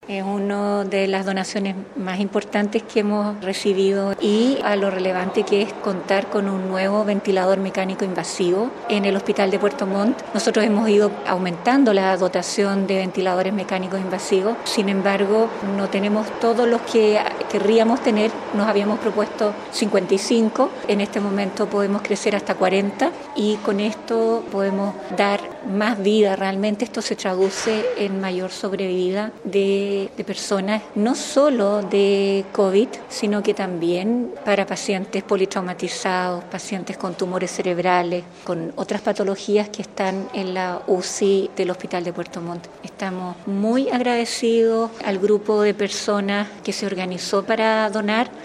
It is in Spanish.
Es una de las donaciones más importantes que hemos recibido y a lo relevante que es contar con un nuevo ventilador mecánico invasivo en el Hospital de Puerto Montt. Nosotros hemos ido aumentando la dotación de ventiladores mecánicos invasivos, sin embargo no tenemos todos los que querríamos tener. Nos habíamos propuesto 55, en este momento podemos crecer hasta 40 y con esto podemos dar más vida. Realmente esto se traduce en mayor sobrevida de personas, no solo de COVID, sino que también para pacientes politraumatizados, pacientes con tumores cerebrales, con otras patologías que están en la UCI del Hospital de Puerto Montt. Estamos muy agradecidos al grupo de personas que se organizó para donar.